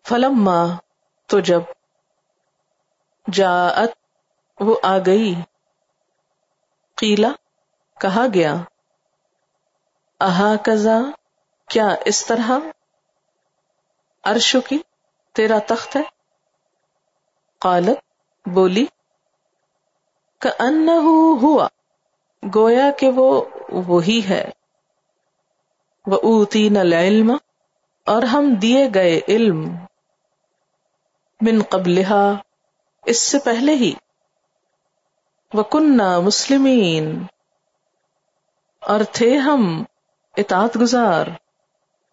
फलम्मा, तो जब, जाअत, वो आ गई, कीला, कहा गया, अहा कजा, क्या इस तरह, अर्श की, तेरा तख्त है, कालत, बोली, कअन्नहु हुआ, गोया कि वो वही है, व ऊतीनल इल्म, और हम दिए गए इल्म, मिन क़ब्लिहा, इससे पहले ही, व कुन्ना मुस्लिमीन, और थे हम इताअत गुजार,